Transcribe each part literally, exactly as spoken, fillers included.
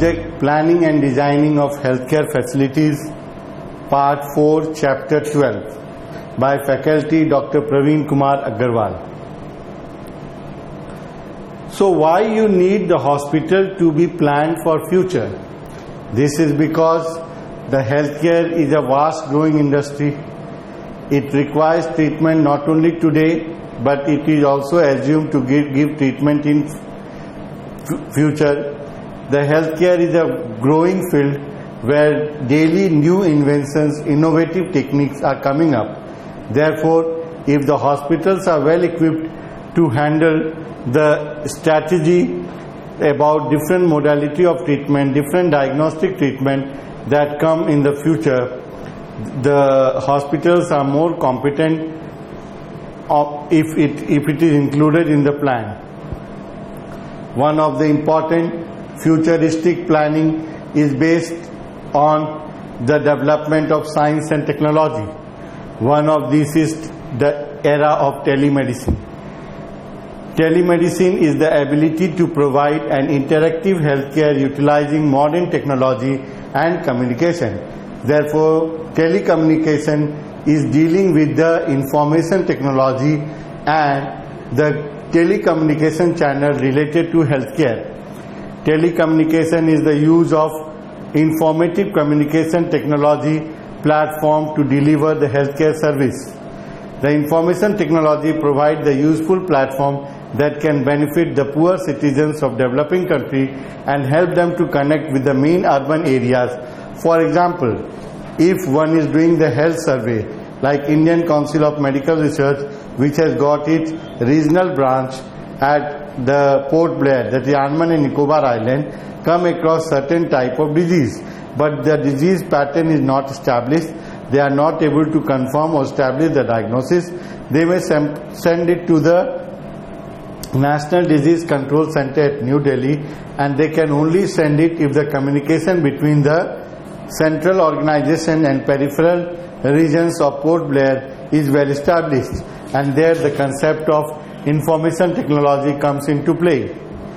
Project Planning and Designing of Healthcare Facilities, Part four, Chapter twelve, by Faculty Doctor Praveen Kumar Agarwal. So why you need the hospital to be planned for future? This is because the healthcare is a vast growing industry. It requires treatment not only today, but it is also assumed to give, give treatment in future. The healthcare is a growing field where daily new inventions, innovative techniques are coming up. Therefore, if the hospitals are well equipped to handle the strategy about different modality of treatment, different diagnostic treatment that come in the future, the hospitals are more competent if it, if it is included in the plan. One of the important futuristic planning is based on the development of science and technology. One of these is the era of telemedicine. Telemedicine is the ability to provide an interactive healthcare utilizing modern technology and communication. Therefore, telecommunication is dealing with the information technology and the telecommunication channel related to healthcare. Telecommunication is the use of informative communication technology platform to deliver the healthcare service. The information technology provides the useful platform that can benefit the poor citizens of developing country and help them to connect with the main urban areas. For example, if one is doing the health survey, like Indian Council of Medical Research, which has got its regional branch at the Port Blair, that is Andaman and Nicobar Island, come across certain type of disease, but the disease pattern is not established. They are not able to confirm or establish the diagnosis. They may send it to the National Disease Control Center at New Delhi, and they can only send it if the communication between the central organization and peripheral regions of Port Blair is well established, and there the concept of information technology comes into play.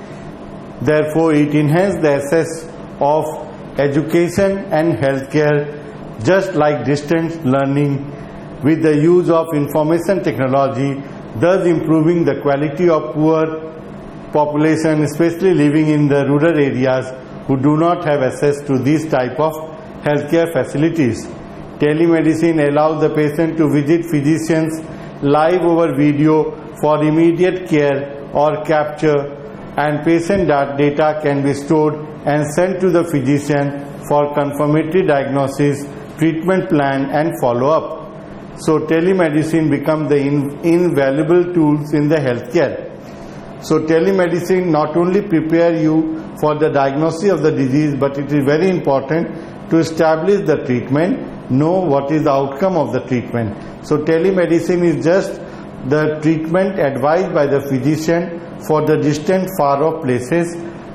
Therefore, it enhances the access of education and healthcare, just like distance learning, with the use of information technology, thus improving the quality of poor population, especially living in the rural areas who do not have access to these type of healthcare facilities. Telemedicine allows the patient to visit physicians live over video for immediate care or capture, and patient data can be stored and sent to the physician for confirmatory diagnosis, treatment plan and follow-up. So telemedicine becomes the in, invaluable tools in the healthcare. So telemedicine not only prepare you for the diagnosis of the disease, but it is very important to establish the treatment, know what is the outcome of the treatment. So telemedicine is just the treatment advised by the physician for the distant far off places,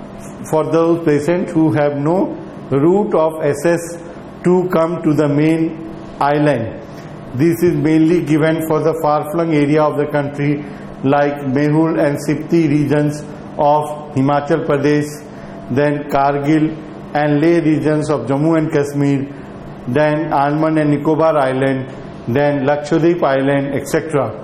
for those patients who have no route of access to come to the main island. This is mainly given for the far-flung area of the country like Mehul and Sipti regions of Himachal Pradesh, then Kargil and Leh regions of Jammu and Kashmir, then Andaman and Nicobar Island, then Lakshadweep Island, et cetera.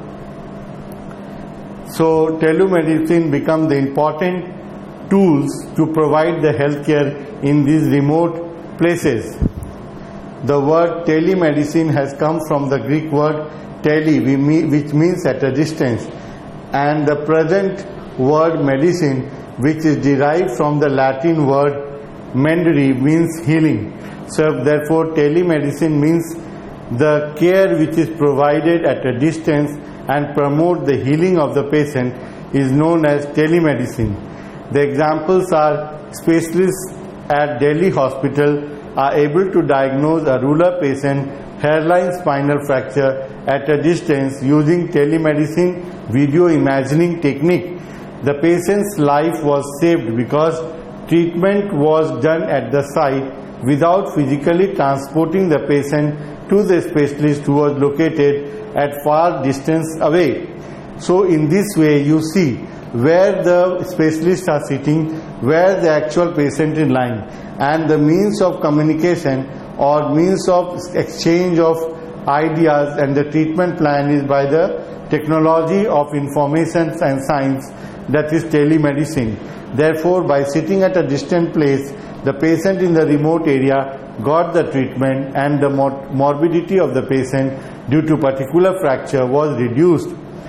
So telemedicine becomes the important tools to provide the healthcare in these remote places. The word telemedicine has come from the Greek word tele, which means at a distance, and the present word medicine, which is derived from the Latin word mendere, means healing. So therefore telemedicine means the care which is provided at a distance and promote the healing of the patient is known as telemedicine. The examples are specialists at Delhi Hospital are able to diagnose a rural patient hairline spinal fracture at a distance using telemedicine video imagining technique. The patient's life was saved because treatment was done at the site without physically transporting the patient to the specialist who was located at far distance away. So in this way you see where the specialists are sitting, where the actual patient is lying, and the means of communication or means of exchange of ideas and the treatment plan is by the technology of information and science, that is telemedicine. Therefore, by sitting at a distant place, the patient in the remote area got the treatment and the mor- morbidity of the patient due to particular fracture was reduced.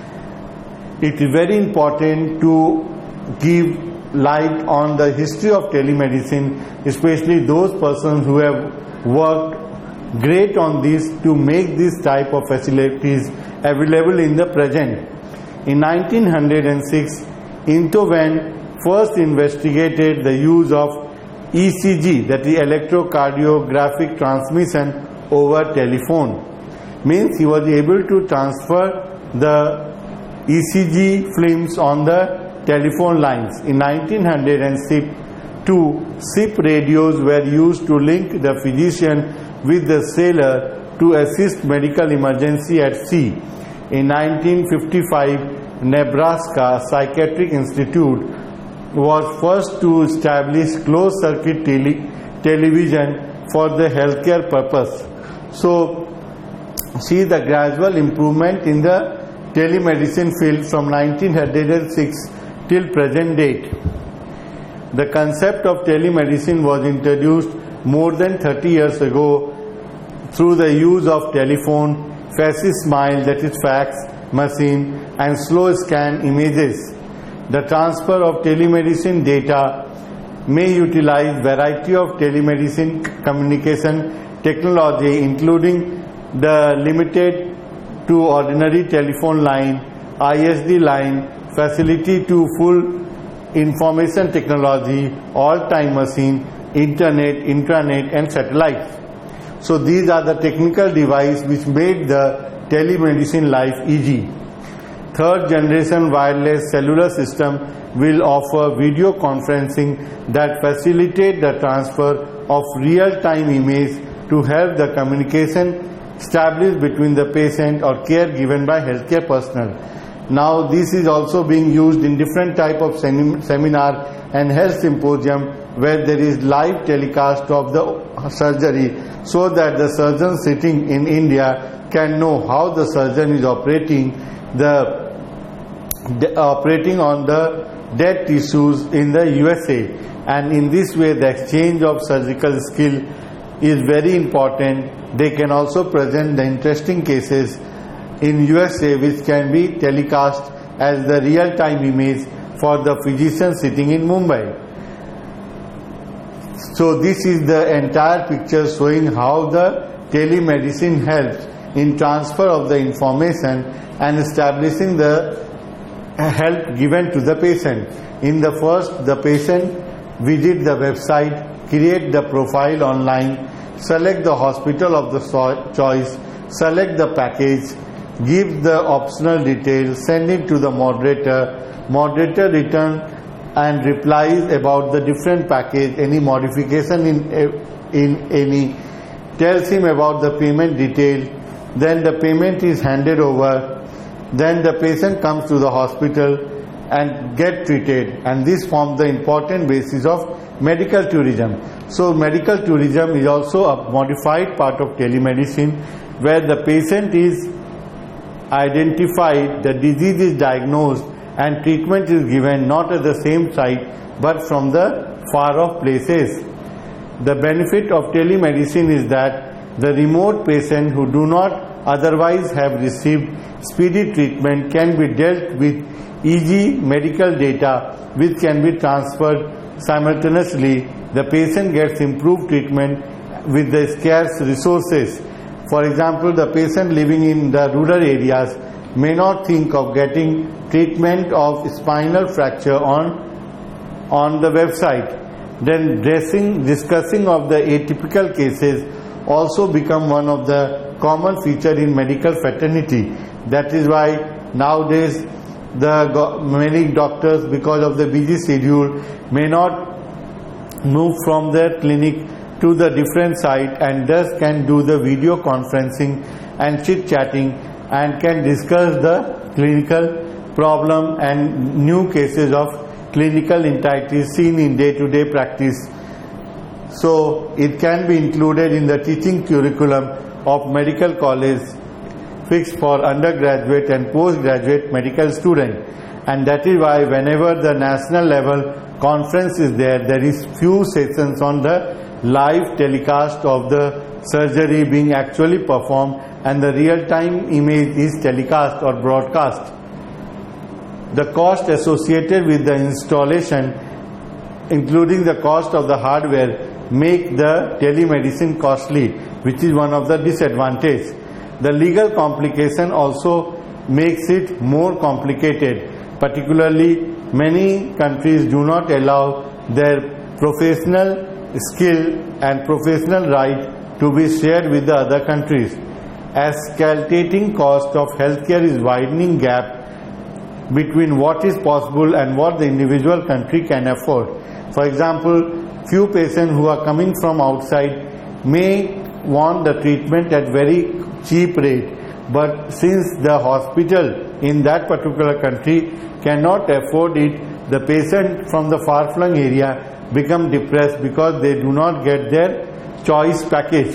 It is very important to give light on the history of telemedicine, especially those persons who have worked great on this to make this type of facilities available in the present. In nineteen oh six, Intoven first investigated the use of E C G, that is electrocardiographic transmission over telephone. Means he was able to transfer the E C G films on the telephone lines. In nineteen oh two, S I P radios were used to link the physician with the sailor to assist medical emergency at sea. In nineteen fifty-five, Nebraska Psychiatric Institute was first to establish closed circuit tele- television for the healthcare purpose. So, see the gradual improvement in the telemedicine field from nineteen oh six till present date. The concept of telemedicine was introduced more than thirty years ago through the use of telephone, Faxismile, that is fax machine, and slow scan images. The transfer of telemedicine data may utilize variety of telemedicine communication technology, including the limited to ordinary telephone line, I S D line, facility to full information technology, all-time machine, internet, intranet, and satellites. So these are the technical devices which made the telemedicine life easy. Third generation wireless cellular system will offer video conferencing that facilitate the transfer of real-time image to help the communication established between the patient or care given by healthcare personnel. Now this is also being used in different type of sem- seminar and health symposium where there is live telecast of the surgery, so that the surgeon sitting in India can know how the surgeon is operating the, the operating on the dead tissues in the U S A, and in this way the exchange of surgical skill is very important. They can also present the interesting cases in U S A which can be telecast as the real-time image for the physician sitting in Mumbai. So this is the entire picture showing how the telemedicine helps in transfer of the information and establishing the help given to the patient. In the first, the patient visit the website, create the profile online, select the hospital of the choice, select the package, give the optional details, send it to the moderator, moderator return and replies about the different package, any modification in in any, tells him about the payment detail, then the payment is handed over, then the patient comes to the hospital and get treated, and this forms the important basis of medical tourism. So medical tourism is also a modified part of telemedicine where the patient is identified, the disease is diagnosed and treatment is given not at the same site but from the far off places. The benefit of telemedicine is that the remote patient who do not otherwise have received speedy treatment can be dealt with easy medical data which can be transferred simultaneously. The patient gets improved treatment with the scarce resources. For example, the patient living in the rural areas may not think of getting treatment of spinal fracture on, on the website. Then dressing, discussing of the atypical cases also become one of the common feature in medical fraternity. That is why nowadays the many doctors, because of the busy schedule, may not move from their clinic to the different site and thus can do the video conferencing and chit chatting and can discuss the clinical problem and new cases of clinical entities seen in day-to-day practice. So it can be included in the teaching curriculum of medical college fixed for undergraduate and postgraduate medical students. And that is why whenever the national level conference is there, there is few sessions on the live telecast of the surgery being actually performed, and the real-time image is telecast or broadcast. The cost associated with the installation, including the cost of the hardware, make the telemedicine costly, which is one of the disadvantages. The legal complication also makes it more complicated. Particularly, many countries do not allow their professional skill and professional right to be shared with the other countries. Escalating cost of healthcare is widening gap between what is possible and what the individual country can afford. For example, few patients who are coming from outside may want the treatment at very cheap rate, but since the hospital in that particular country cannot afford it, the patient from the far-flung area become depressed because they do not get their choice package.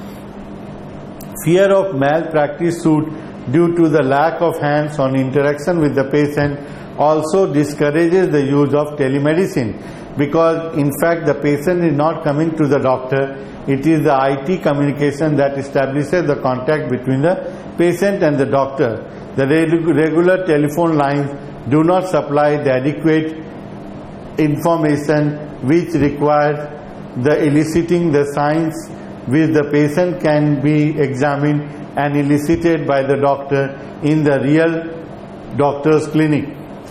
Fear of malpractice suit due to the lack of hands-on interaction with the patient also discourages the use of telemedicine, because in fact the patient is not coming to the doctor. It is the I T communication that establishes the contact between the patient and the doctor. The regular telephone lines do not supply the adequate information which requires the eliciting the signs which the patient can be examined and elicited by the doctor in the real doctor's clinic.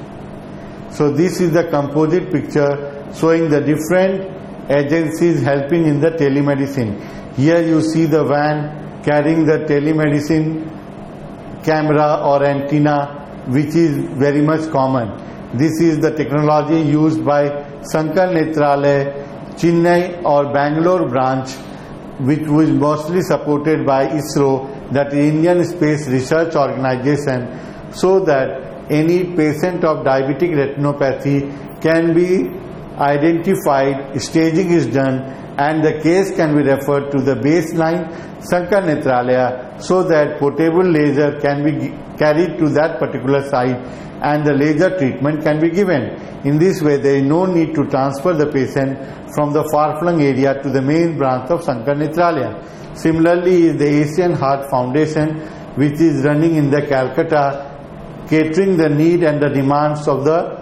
So this is the composite picture showing the different agencies helping in the telemedicine. Here you see the van carrying the telemedicine camera or antenna, which is very much common. This is the technology used by Sankar Nethralaya, Chennai or Bangalore branch, which was mostly supported by ISRO, that is Indian Space Research Organization, so that any patient of diabetic retinopathy can be identified, staging is done, and the case can be referred to the baseline Sankar Nethralaya, so that portable laser can be carried to that particular site and the laser treatment can be given. In this way, there is no need to transfer the patient from the far-flung area to the main branch of Sankar Nethralaya. Similarly, is the Asian Heart Foundation, which is running in the Calcutta, catering the need and the demands of the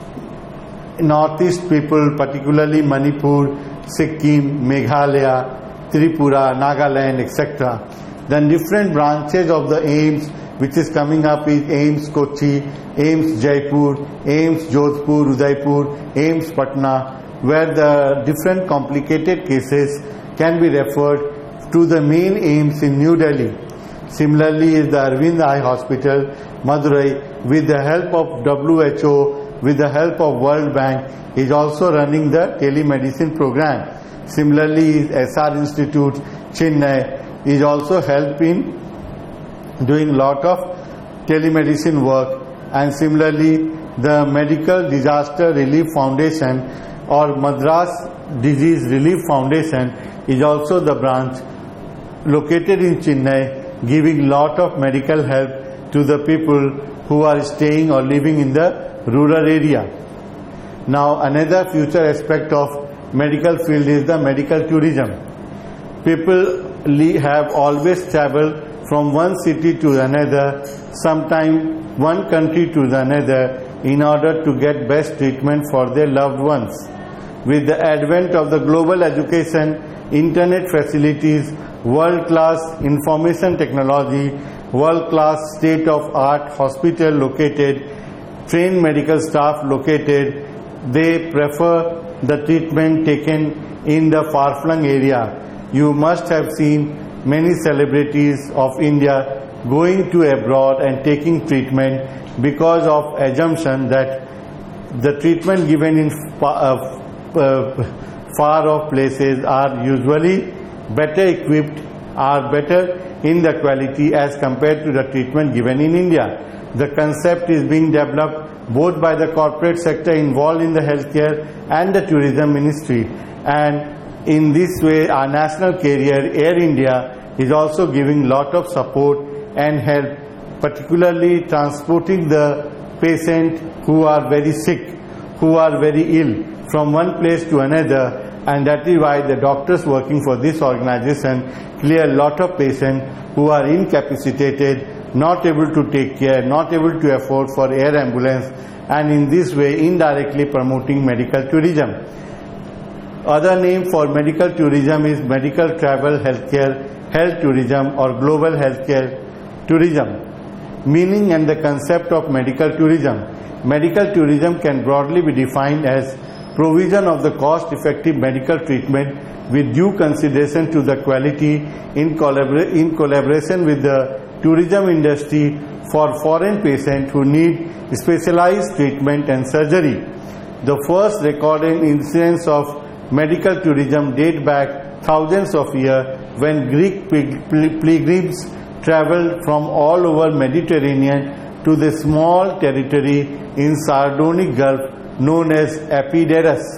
northeast people, particularly Manipur, Sikkim, Meghalaya, Tripura, Nagaland, et cetera. Then different branches of the AIIMS, which is coming up, is AIIMS Kochi, AIIMS Jaipur, AIIMS Jodhpur, Udaipur, AIIMS Patna, where the different complicated cases can be referred to the main AIIMS in New Delhi. Similarly is the Arvind Eye Hospital, Madurai, with the help of W H O, with the help of World Bank, is also running the telemedicine program. Similarly, S R Institute, Chennai, is also helping doing lot of telemedicine work. And similarly, the Medical Disaster Relief Foundation or Madras Disease Relief Foundation is also the branch located in Chennai, giving lot of medical help to the people who are staying or living in the rural area. Now, another future aspect of medical field is the medical tourism. People have always traveled from one city to another, sometime one country to another, in order to get best treatment for their loved ones. With the advent of the global education, internet facilities, world-class information technology, world-class state-of-art hospital located, trained medical staff located, they prefer the treatment taken in the far-flung area. You must have seen many celebrities of India going to abroad and taking treatment because of assumption that the treatment given in far, uh, uh, far off places are usually better equipped, are better in the quality as compared to the treatment given in India. The concept is being developed both by the corporate sector involved in the healthcare and the tourism ministry. And in this way, our national carrier, Air India, is also giving lot of support and help, particularly transporting the patient who are very sick, who are very ill, from one place to another. And that is why the doctors working for this organization clear a lot of patients who are incapacitated, not able to take care, not able to afford for air ambulance, and in this way indirectly promoting medical tourism. Other name for medical tourism is medical travel healthcare, health tourism, or global healthcare tourism. Meaning and the concept of medical tourism. Medical tourism can broadly be defined as provision of the cost-effective medical treatment with due consideration to the quality in, collabor in collaboration with the tourism industry for foreign patients who need specialized treatment and surgery. The first recorded incidents of medical tourism date back thousands of years when Greek pilgrims traveled from all over Mediterranean to the small territory in Sardonic Gulf known as Epidaurus.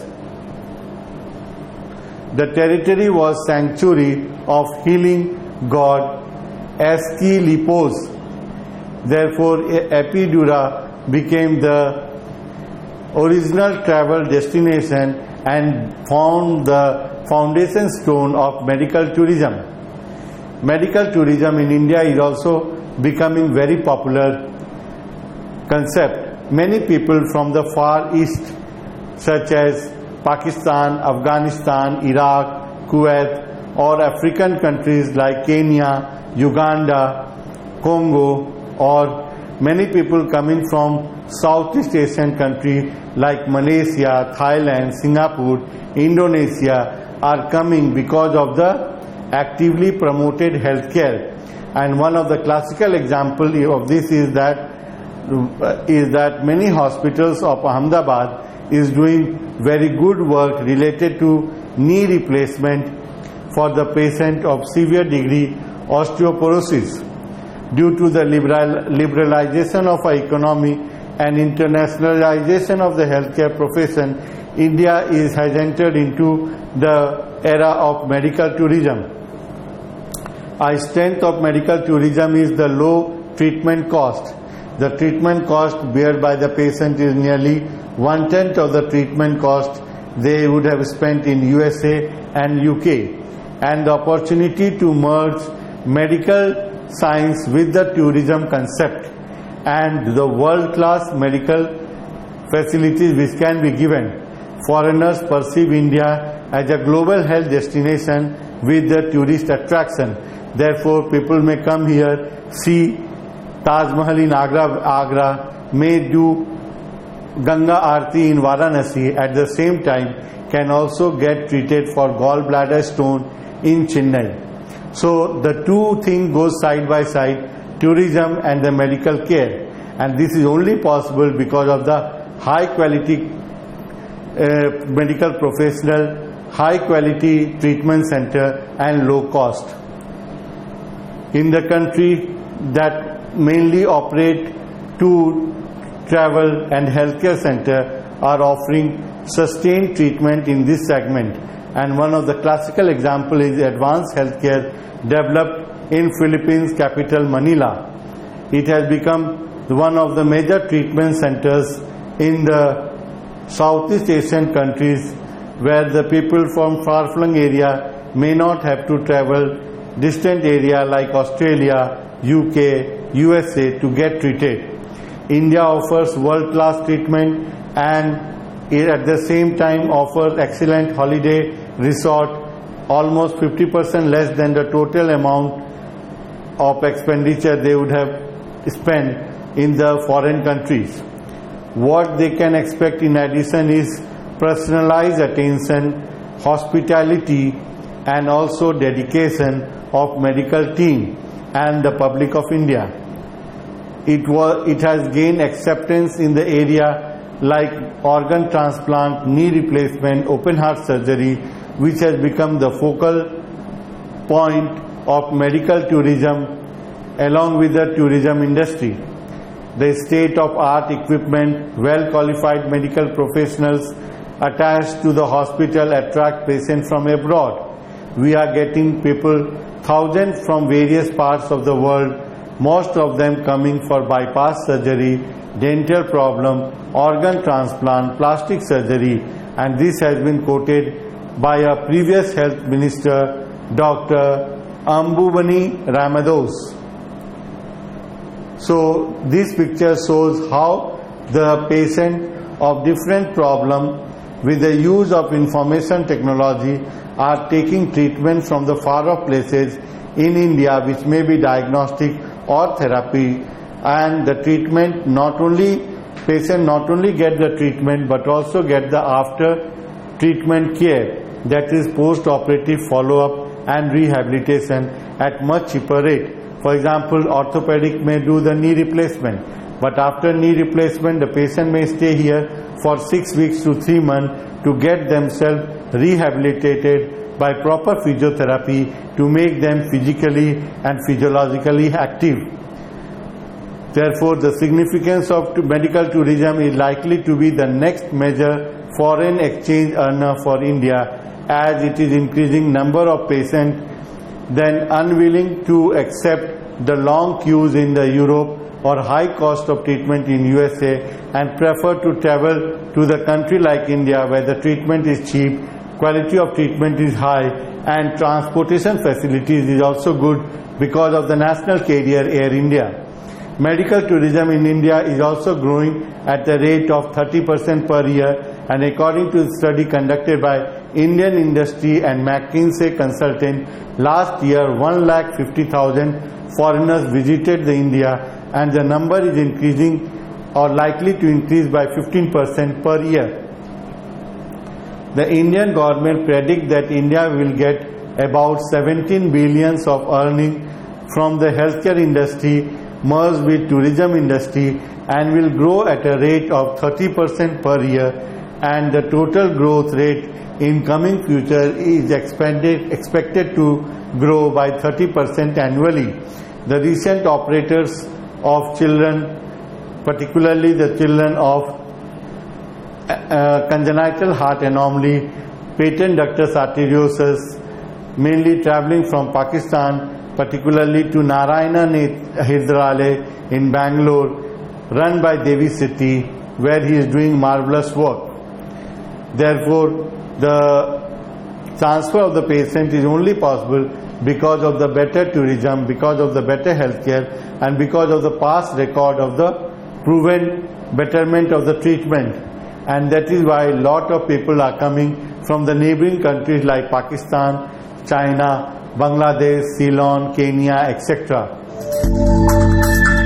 The territory was sanctuary of healing god Asclepios. Therefore, Epidaura became the original travel destination and found the foundation stone of medical tourism. Medical tourism in India is also becoming very popular concept. Many people from the far east, such as Pakistan, Afghanistan, Iraq, Kuwait, or African countries like Kenya, Uganda, Congo, or many people coming from Southeast Asian countries like Malaysia, Thailand, Singapore, Indonesia are coming because of the actively promoted healthcare. And one of the classical examples of this is that is that many hospitals of Ahmedabad is doing very good work related to knee replacement for the patient of severe degree osteoporosis. Due to the liberal, liberalization of our economy and internationalization of the healthcare profession, India is, has entered into the era of medical tourism. Our strength of medical tourism is the low treatment cost. The treatment cost bear by the patient is nearly one-tenth of the treatment cost they would have spent in U S A and U K. And the opportunity to merge medical science with the tourism concept and the world-class medical facilities which can be given. Foreigners perceive India as a global health destination with the tourist attraction. Therefore, people may come here, see Taj Mahal in Agra, Agra, may do Ganga Aarti in Varanasi, at the same time can also get treated for gallbladder stone in Chennai. So the two things go side by side, tourism and the medical care, and this is only possible because of the high quality uh, medical professional, high quality treatment center and low cost. In the country that mainly operate to travel and healthcare center are offering sustained treatment in this segment, and one of the classical example is advanced healthcare developed in Philippines capital Manila. It has become one of the major treatment centers in the Southeast Asian countries where the people from far-flung area may not have to travel distant area like Australia, U K, U S A to get treated. India offers world-class treatment and at the same time offers excellent holiday resort, almost fifty percent less than the total amount of expenditure they would have spent in the foreign countries. What they can expect in addition is personalized attention, hospitality, and also dedication of medical team and the public of India. It was, it has gained acceptance in the area like organ transplant, knee replacement, open heart surgery, which has become the focal point of medical tourism along with the tourism industry. the state-of-art equipment, well-qualified medical professionals attached to the hospital attract patients from abroad. We are getting people, thousands from various parts of the world, most of them coming for bypass surgery, dental problem, organ transplant, plastic surgery, and this has been quoted by a previous health minister, Doctor Ambubani Ramados. So this picture shows how the patient of different problem with the use of information technology are taking treatment from the far off places in India, which may be diagnostic or therapy, and the treatment not only patient not only get the treatment but also get the after treatment care, that is post operative follow up and rehabilitation at much cheaper rate. For example, orthopedic may do the knee replacement, but after knee replacement the patient may stay here for six weeks to three months to get themselves rehabilitated by proper physiotherapy to make them physically and physiologically active. Therefore, the significance of medical tourism is likely to be the next major foreign exchange earner for India, as it is increasing number of patients then unwilling to accept the long queues in the Europe or high cost of treatment in U S A and prefer to travel to the country like India where the treatment is cheap, quality of treatment is high, and transportation facilities is also good because of the national carrier Air India. Medical tourism in India is also growing at the rate of thirty percent per year, and according to a study conducted by Indian Industry and McKinsey Consultant, last year one lakh fifty thousand foreigners visited the India, and the number is increasing or likely to increase by fifteen percent per year. The Indian government predicts that India will get about seventeen billions of earning from the healthcare industry merged with tourism industry and will grow at a rate of thirty percent per year, and the total growth rate in coming future is expanded, expected to grow by thirty percent annually. The recent operators of children, particularly the children of uh, congenital heart anomaly, patent ductus arteriosus, mainly traveling from Pakistan, particularly to Narayana Hyderale in Bangalore, run by Devi City, where he is doing marvelous work. Therefore, the transfer of the patient is only possible because of the better tourism, because of the better healthcare, and because of the past record of the proven betterment of the treatment. And that is why a lot of people are coming from the neighboring countries like Pakistan, China, Bangladesh, Ceylon, Kenya, et cetera.